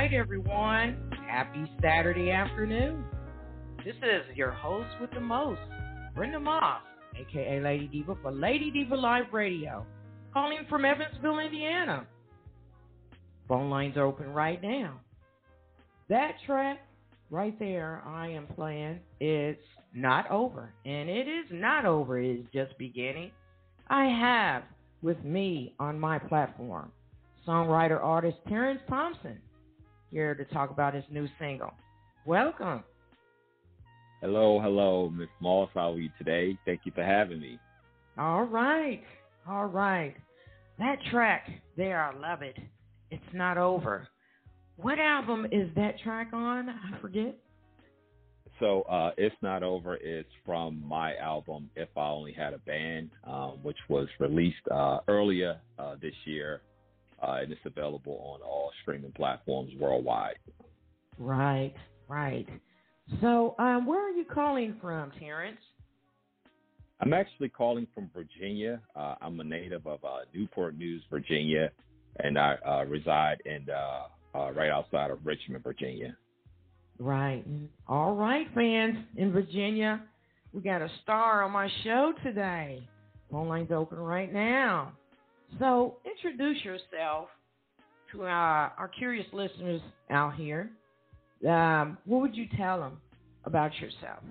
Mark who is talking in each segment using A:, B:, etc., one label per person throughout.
A: right, everyone. Happy Saturday afternoon. This is your host with the most, Brenda Moss, aka Lady Diva, for Lady Diva Live Radio, calling from Evansville, Indiana. Phone lines are open right now. That track right there I am playing is not over, and it is not over, it is just beginning. I have with me on my platform songwriter artist Terrence Thompson, here to talk about his new single. Welcome.
B: Hello, Miss Moss. How are you today? Thank you for having me.
A: All right. That track there, I love it. It's not over. What album is that track on? I forget.
B: So, It's Not Over is from my album, If I Only Had a Band, which was released earlier this year, and it's available on all streaming platforms worldwide.
A: Right. So, where are you calling from, Terrence?
B: I'm actually calling from Virginia. I'm a native of Newport News, Virginia, and I reside in right outside of Richmond, Virginia.
A: Right. All right, fans in Virginia, we got a star on my show today. Phone lines open right now. So introduce yourself to our curious listeners out here. What would you tell them about yourself?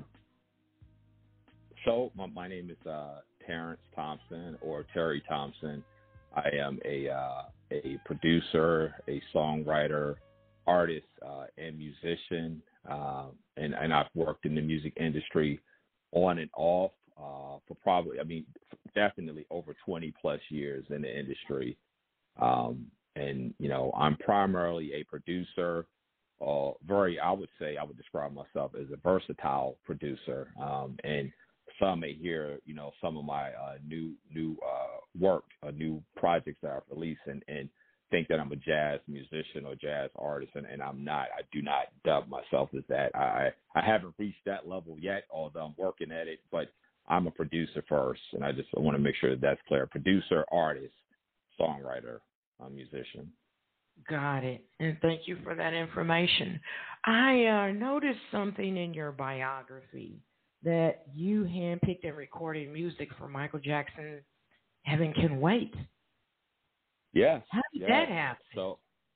B: So my name is Terrence Thompson, or Terry Thompson. I am a producer, a songwriter, artist, and musician, and I've worked in the music industry on and off for definitely over 20 plus years in the industry. And I'm primarily a producer. I would describe myself as a versatile producer. And some may hear, some of my new work, new projects that I've released, and think that I'm a jazz musician or jazz artist, and I'm not. I do not dub myself as that. I haven't reached that level yet, although I'm working at it, but I'm a producer first, and I want to make sure that's clear. Producer, artist, songwriter, musician.
A: Got it. And thank you for that information. I noticed something in your biography that you handpicked and recorded music for Michael Jackson, Heaven Can Wait.
B: Yes.
A: How did that happen?
B: So,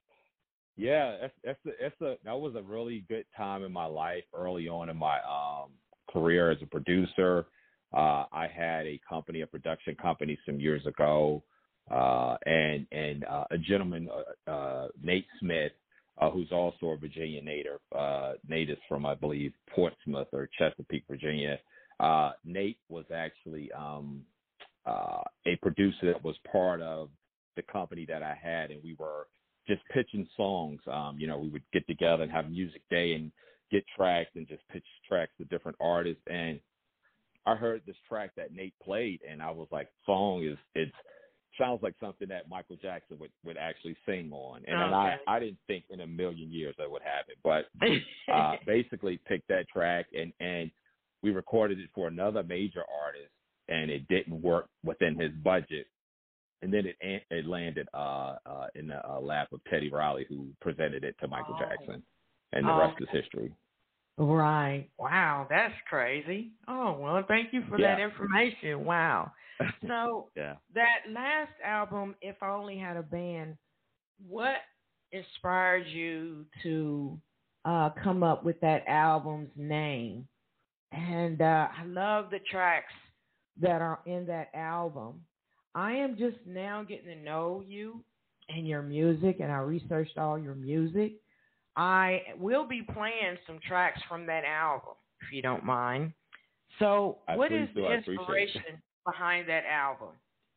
B: that was a really good time in my life early on in my career as a producer. I had a production company some years ago, and a gentleman, Nate Smith, who's also a Virginia native from, I believe, Portsmouth or Chesapeake, Virginia. Nate was actually a producer that was part of the company that I had, and we were just pitching songs. We would get together and have music day and get tracks and just pitch tracks to different artists. And I heard this track that Nate played, and I was like, it sounds like something that Michael Jackson would actually sing on. And
A: okay.
B: I didn't think in a million years I would have it, but basically picked that track and we recorded it for another major artist, and it didn't work within his budget. And then it landed in the lap of Teddy Riley, who presented it to Michael Jackson, and the rest is history.
A: Right. Wow, that's crazy. Oh, well, thank you for that information. Wow. So that last album, If I Only Had a Band, what inspired you to come up with that album's name? And I love the tracks that are in that album. I am just now getting to know you and your music, and I researched all your music. I will be playing some tracks from that album, if you don't mind. So what is the inspiration behind that album?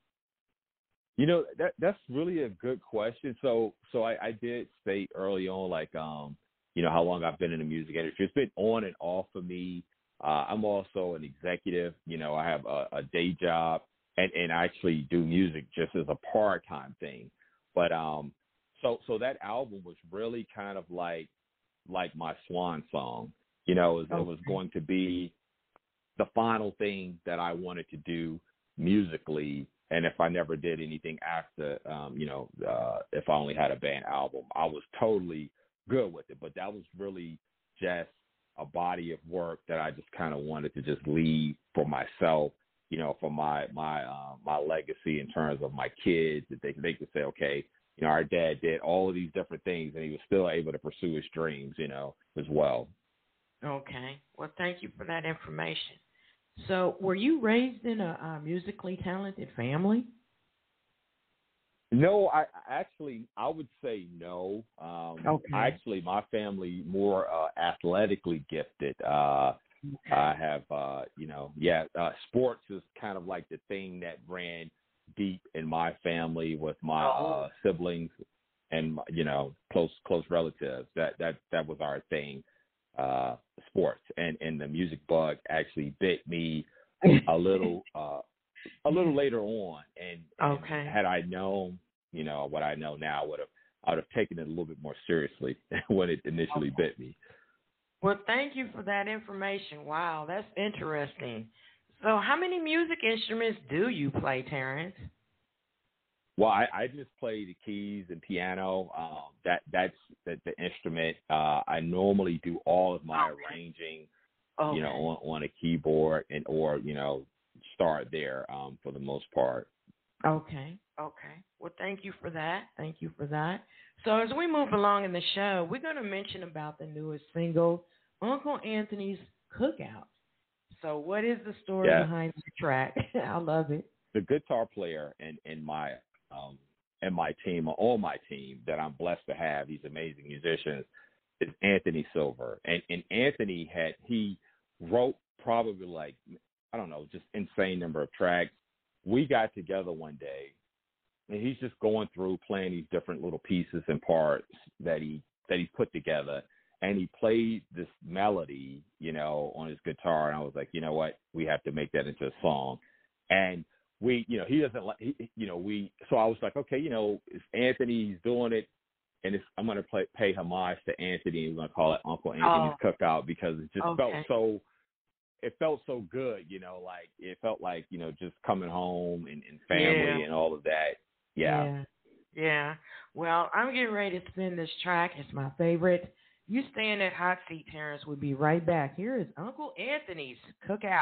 B: That's really a good question. So I did state early on, how long I've been in the music industry. It's been on and off for me. I'm also an executive. I have a day job. And I actually do music just as a part-time thing. But so that album was really kind of like my swan song. It was going to be the final thing that I wanted to do musically. And if I never did anything after, If I Only Had a Band album, I was totally good with it. But that was really just a body of work that I just kind of wanted to just leave for myself, for my legacy in terms of my kids, that they could say, okay, our dad did all of these different things and he was still able to pursue his dreams, as well.
A: Okay. Well, thank you for that information. So, were you raised in a musically talented family?
B: No, I would say no.
A: Okay.
B: Actually, my family more athletically gifted.
A: Okay.
B: I have, sports is kind of like the thing that ran deep in my family with my siblings and close relatives. That was our thing, sports, and the music bug actually bit me a little later on, and had I known, what I know now, I would have taken it a little bit more seriously when it initially bit me.
A: Well, thank you for that information. Wow, that's interesting. So, how many music instruments do you play, Terrence?
B: Well, I just play the keys and piano. That's the instrument. I normally do all of my arranging, on a keyboard or start there for the most part.
A: Okay. Well, thank you for that. So as we move along in the show, we're going to mention about the newest single, Uncle Anthony's Cookout. So what is the story behind the track? I love it.
B: The guitar player in my team, or on my team, that I'm blessed to have, these amazing musicians, is Anthony Silver. And Anthony he wrote probably like, I don't know, just insane number of tracks. We got together one day, and he's just going through playing these different little pieces and parts that he put together, and he played this melody, on his guitar, and I was like, you know what, we have to make that into a song. And he doesn't like, so I was like, okay, it's Anthony, he's doing it, and I'm going to pay homage to Anthony, and we're going to call it Uncle Anthony's Cookout, because it just felt so good, like it felt like, just coming home and family and all of that.
A: Yeah. Well, I'm getting ready to spin this track. It's my favorite. You stay in that hot seat, Terrence. We'll be right back. Here is Uncle Anthony's Cookout.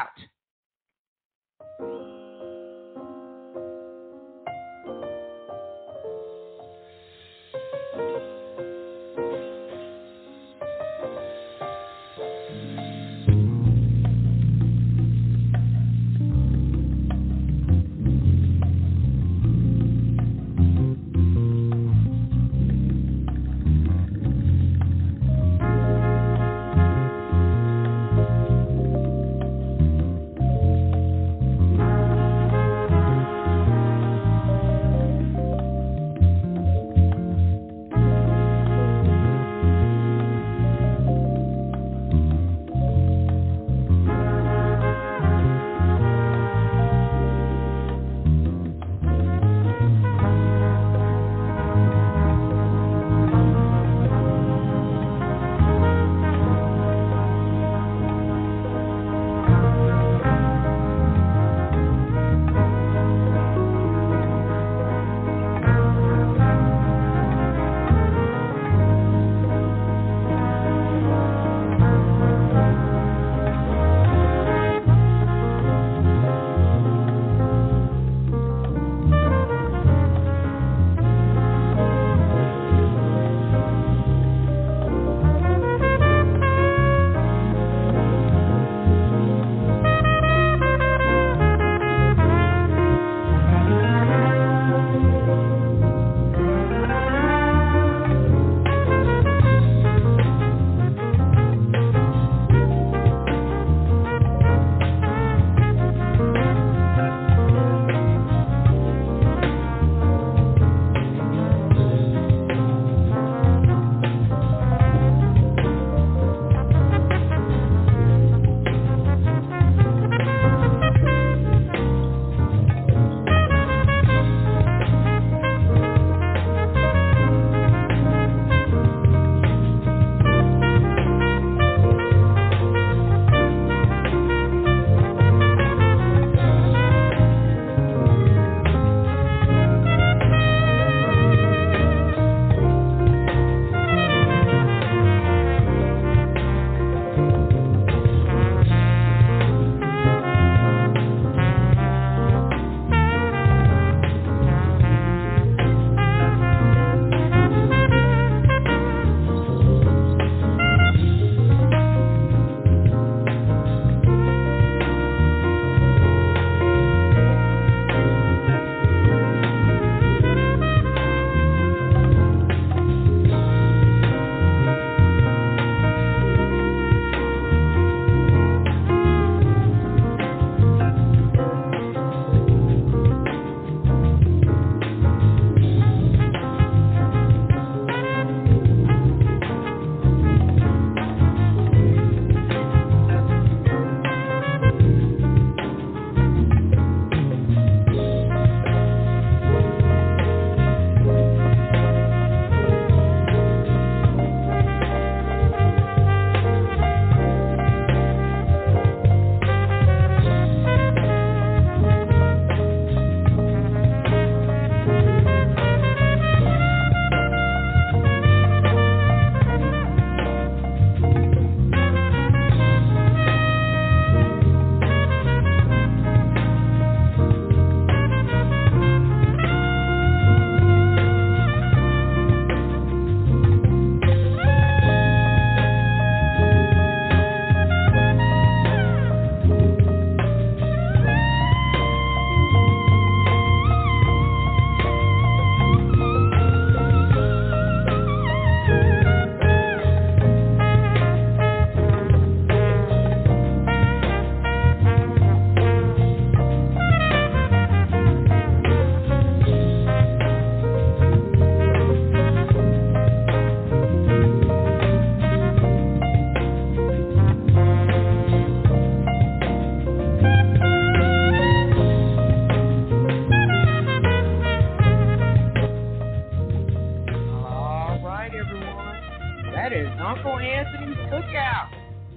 A: everyone. That is Uncle Anthony's Cookout.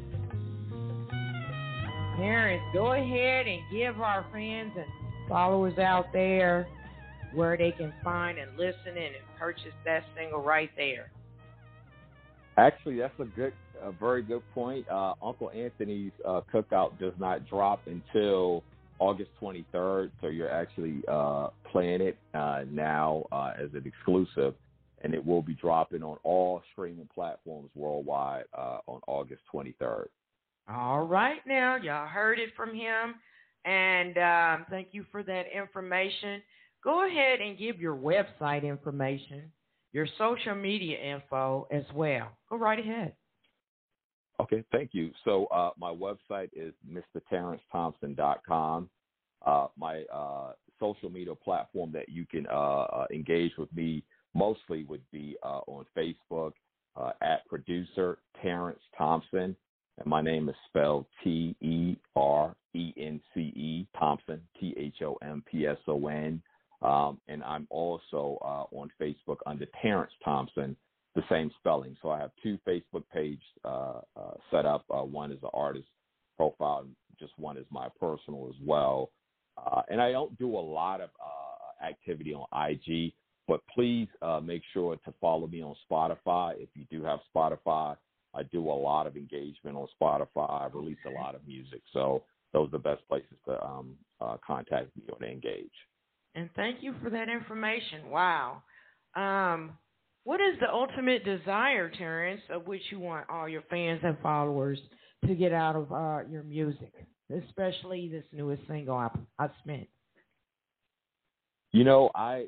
A: Terrence, go ahead and give our fans and followers out there where they can find and listen and purchase that single right there.
B: Actually, that's a very good point. Uncle Anthony's Cookout does not drop until August 23rd, so you're actually playing it now as an exclusive, and it will be dropping on all streaming platforms worldwide on August 23rd.
A: All right, now, y'all heard it from him, and thank you for that information. Go ahead and give your website information, your social media info as well. Go right ahead.
B: Okay, thank you. So my website is mrterrencethompson.com. My social media platform that you can engage with me mostly would be on Facebook at producer Terrence Thompson. And my name is spelled Terence, Thompson, Thompson. And I'm also on Facebook under Terrence Thompson, the same spelling. So I have two Facebook pages set up. One is the artist profile, and just one is my personal as well. And I don't do a lot of activity on IG, but please make sure to follow me on Spotify. If you do have Spotify, I do a lot of engagement on Spotify. I release a lot of music. So those are the best places to contact me or to engage.
A: And thank you for that information. Wow. What is the ultimate desire, Terrence, of which you want all your fans and followers to get out of your music, especially this newest single I spent?
B: You know,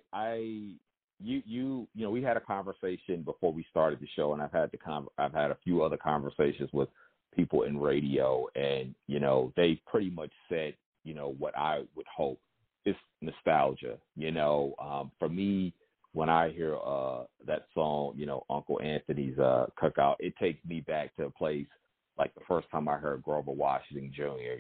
B: we had a conversation before we started the show, and I've had a few other conversations with people in radio, and they pretty much said, what I would hope. It's nostalgia. For me, when I hear that song, Uncle Anthony's Cookout, it takes me back to a place like the first time I heard Grover Washington Jr.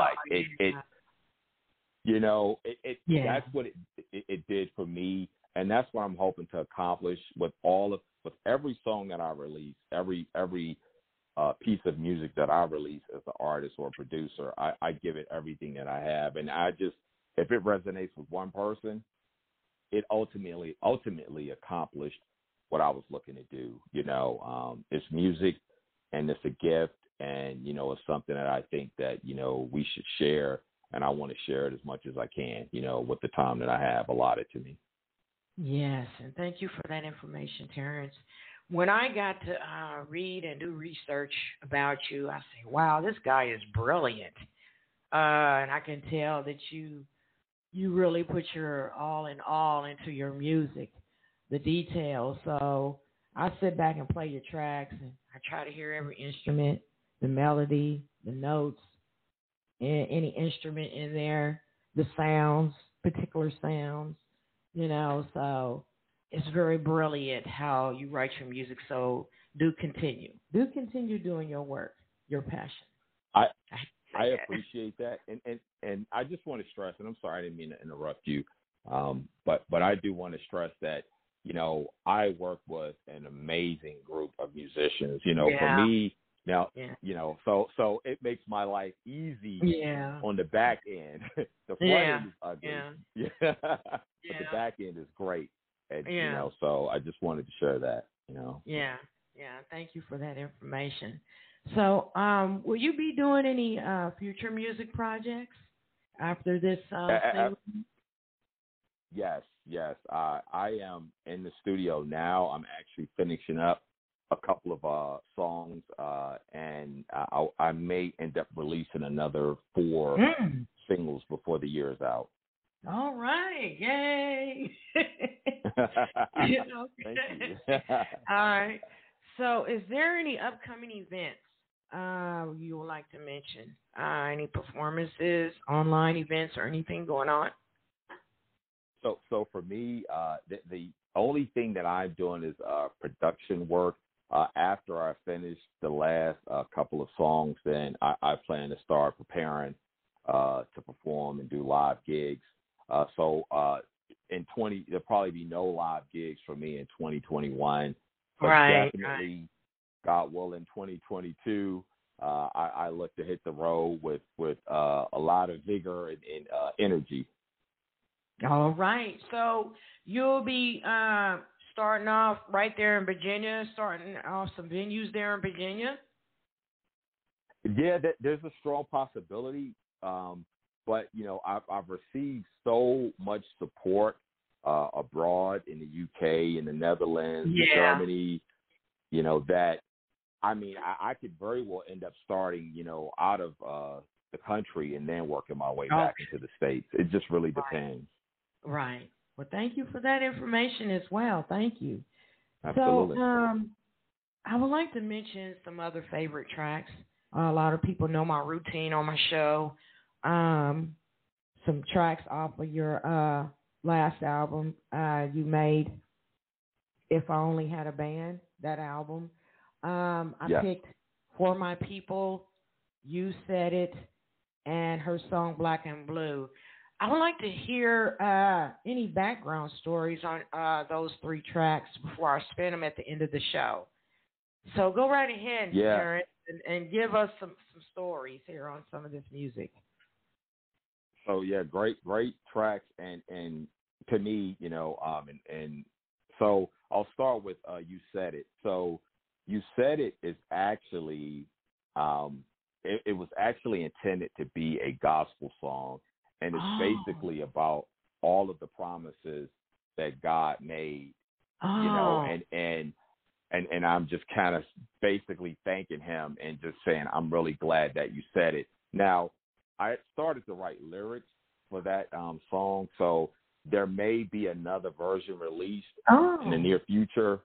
B: That's what it did for me, and that's what I'm hoping to accomplish with every song that I release, every piece of music that I release as an artist or a producer. I give it everything that I have, and if it resonates with one person, it ultimately accomplished what I was looking to do. It's music, and it's a gift, and it's something that I think that we should share, and I want to share it as much as I can, with the time that I have allotted to me.
A: Yes, and thank you for that information, Terrence. When I got to read and do research about you, I say, wow, this guy is brilliant, and I can tell that you really put your all in all into your music, the details. So I sit back and play your tracks, and I try to hear every instrument, the melody, the notes, any instrument in there, the sounds, particular sounds, So it's very brilliant how you write your music. So do continue doing your work, your passion.
B: I appreciate that, and I just want to stress, and I'm sorry I didn't mean to interrupt you, but I do want to stress that I work with an amazing group of musicians. For me now, so it makes my life easy on the back end. The front end is ugly, but the back end is great, and so I just wanted to share that.
A: Thank you for that information. So, will you be doing any future music projects after this thing?
B: Yes. I am in the studio now. I'm actually finishing up a couple of songs, and I may end up releasing another 4 singles before the year is out.
A: All right. Yay.
B: Thank you.
A: All right. So, is there any upcoming events you would like to mention? Any performances, online events, or anything going on?
B: So for me, the only thing that I'm doing is production work. After I finish the last couple of songs, then I plan to start preparing to perform and do live gigs. So there'll probably be no live gigs for me in 2021. But
A: right.
B: definitely, God willing, 2022, I look to hit the road with a lot of vigor and energy.
A: All right. So you'll be starting off right there in Virginia, starting off some venues there in Virginia.
B: Yeah, there's a strong possibility. But I've received so much support abroad in the UK, in the Netherlands, in Germany. That I could very well end up starting, out of the country and then working my way back into the States. It just really depends.
A: Right. Well, thank you for that information as well. Thank you.
B: Absolutely.
A: So, I would like to mention some other favorite tracks. A lot of people know my routine on my show. Some tracks off of your last album you made, If I Only Had a Band, that album. I picked For My People, You Said It, and her song Black and Blue. I would like to hear any background stories on those three tracks before I spin them at the end of the show. So go right ahead, Terrence, and give us some stories here on some of this music.
B: So great tracks, and to me, and so I'll start with You Said It. So You Said It is actually it was actually intended to be a gospel song, and it's basically about all of the promises that God made, and I'm just kind of basically thanking him and just saying, I'm really glad that you said it. Now, I started to write lyrics for that song, so there may be another version released in the near future.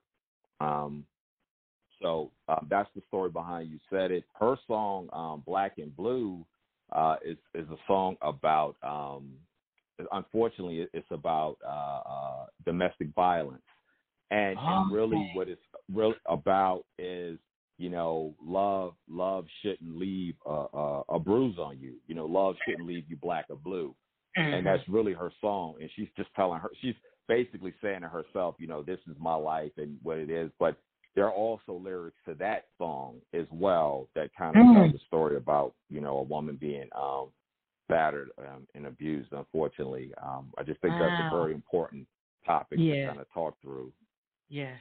B: So that's the story behind You Said It. Her song, Black and Blue, is a song about, unfortunately, it's about domestic violence. And really what it's really about is, love shouldn't leave a bruise on you. Love shouldn't leave you black or blue. Mm-hmm. And that's really her song. And she's just she's basically saying to herself, this is my life and what it is. But there are also lyrics to that song as well that kind of tell the story about, a woman being battered and abused, unfortunately. I just think that's a very important topic to kind of talk through.
A: Yes.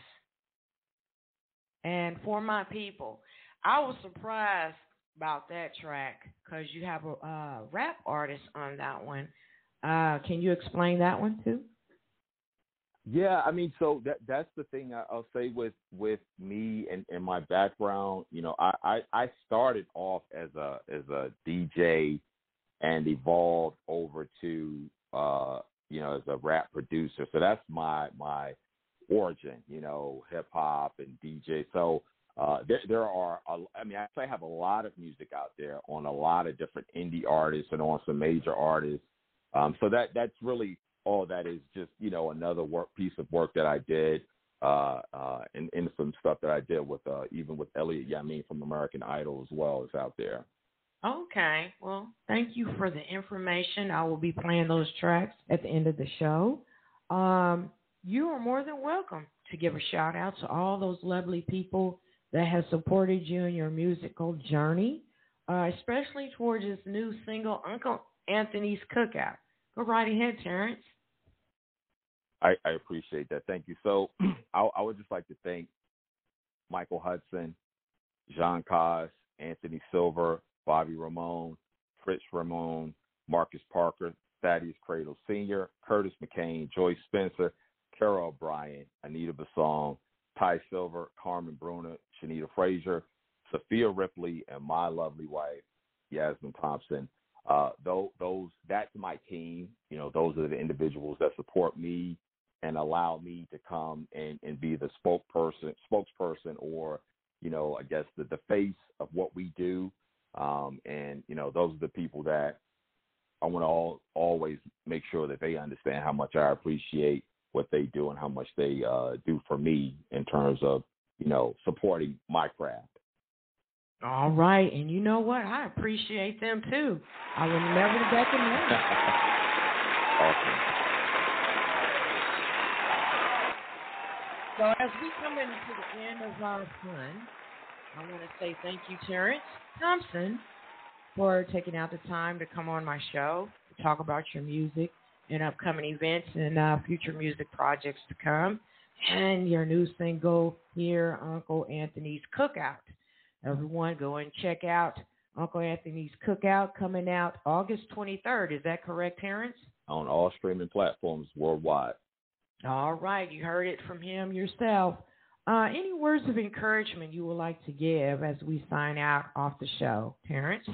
A: And For My People, I was surprised about that track because you have a rap artist on that one. Can you explain that one too?
B: Yeah, so that's the thing I'll say with me and my background. I started off as a DJ and evolved over to as a rap producer. So that's my origin, hip hop and DJ. So there are, I have a lot of music out there on a lot of different indie artists and on some major artists. So that's really all that is, just, another piece of work that I did, and some stuff that I did with, even with Elliot Yamin from American Idol as well is out there.
A: Okay. Well, thank you for the information. I will be playing those tracks at the end of the show. You are more than welcome to give a shout out to all those lovely people that have supported you in your musical journey, especially towards this new single, Uncle Anthony's Cookout. Go right ahead, Terrence.
B: I appreciate that. Thank you. So I would just like to thank Michael Hudson, Jean Cos, Anthony Silver, Bobby Ramone, Fritz Ramone, Marcus Parker, Thaddeus Cradle Sr., Curtis McCain, Joyce Spencer, Carol O'Brien, Anita Basong, Ty Silver, Carmen Bruner, Shanita Frazier, Sophia Ripley, and my lovely wife, Yasmin Thompson. That's my team. Those are the individuals that support me and allow me to come and be the spokesperson, or, I guess the face of what we do. And those are the people that I want to always make sure that they understand how much I appreciate what they do and how much they do for me in terms of, supporting my craft.
A: All right. And you know what? I appreciate them too. I will never forget the name.
B: Awesome.
A: So as we come into the end of our fun, I want to say thank you, Terrence Thompson, for taking out the time to come on my show to talk about your music and upcoming events and future music projects to come, and your new single here, Uncle Anthony's Cookout. Everyone, go and check out Uncle Anthony's Cookout, coming out August 23rd. Is that correct, Terrence?
B: On all streaming platforms worldwide.
A: All right, you heard it from him yourself. Any words of encouragement you would like to give as we sign out off the show, Terrence?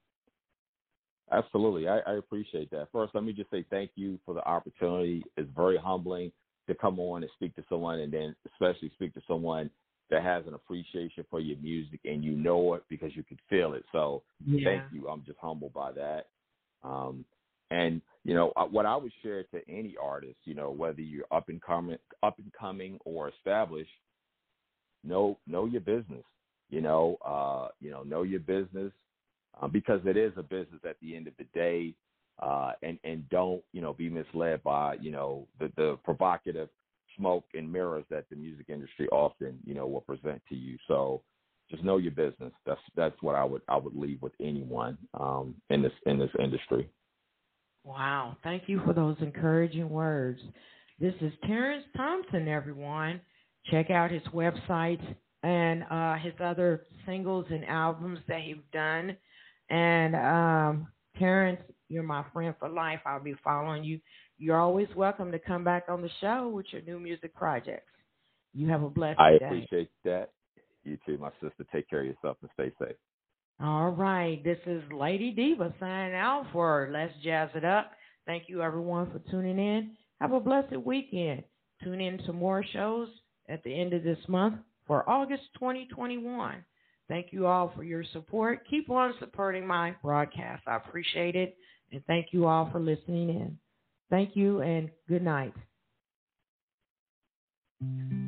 B: Absolutely. I appreciate that. First, let me just say thank you for the opportunity. It's very humbling to come on and speak to someone, and then especially speak to someone that has an appreciation for your music, and you know it because you can feel it. So Thank you. I'm just humbled by that. And, what I would share to any artist, whether you're up and coming or established, know your business, know your business, because it is a business at the end of the day, and don't, be misled by, the provocative smoke and mirrors that the music industry often, will present to you. So just know your business. That's what I would leave with anyone, in this industry.
A: Wow. Thank you for those encouraging words. This is Terrence Thompson, everyone. Check out his website and his other singles and albums that he's done. And Terrence, you're my friend for life. I'll be following you. You're always welcome to come back on the show with your new music projects. You have a blessed day.
B: I appreciate that. You too, my sister. Take care of yourself and stay safe.
A: All right. This is Lady Diva signing out for Let's Jazz It Up. Thank you, everyone, for tuning in. Have a blessed weekend. Tune in to more shows at the end of this month for August 2021. Thank you all for your support. Keep on supporting my broadcast. I appreciate it. And thank you all for listening in. Thank you and good night.